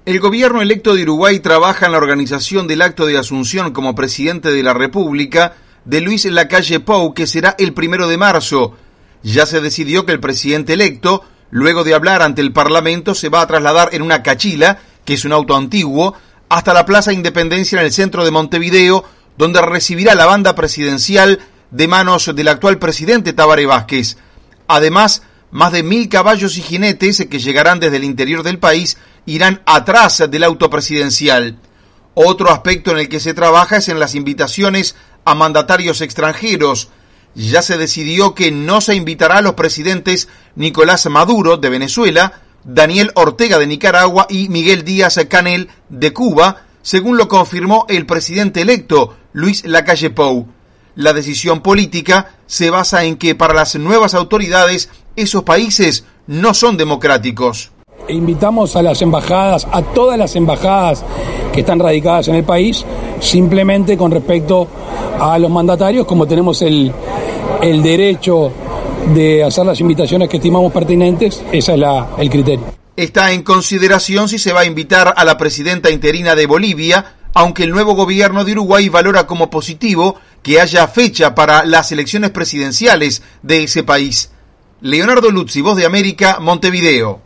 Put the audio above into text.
El gobierno electo de Uruguay trabaja en la organización del acto de asunción como presidente de la República de Luis Lacalle Pou, que será el 1 de marzo. Ya se decidió que el presidente electo, luego de hablar ante el Parlamento, se va a trasladar en una cachila, que es un auto antiguo, hasta la Plaza Independencia en el centro de Montevideo, donde recibirá la banda presidencial de manos del actual presidente Tabaré Vázquez. Además, más de 1.000 caballos y jinetes que llegarán desde el interior del país irán atrás del auto presidencial. Otro aspecto en el que se trabaja es en las invitaciones a mandatarios extranjeros. Ya se decidió que no se invitará a los presidentes Nicolás Maduro, de Venezuela, Daniel Ortega, de Nicaragua, y Miguel Díaz-Canel, de Cuba, según lo confirmó el presidente electo, Luis Lacalle Pou. La decisión política se basa en que para las nuevas autoridades esos países no son democráticos. Invitamos a las embajadas, a todas las embajadas que están radicadas en el país, simplemente con respecto a los mandatarios, como tenemos el derecho de hacer las invitaciones que estimamos pertinentes, ese es el criterio. Está en consideración si se va a invitar a la presidenta interina de Bolivia, aunque el nuevo gobierno de Uruguay valora como positivo que haya fecha para las elecciones presidenciales de ese país. Leonardo Luzzi, Voz de América, Montevideo.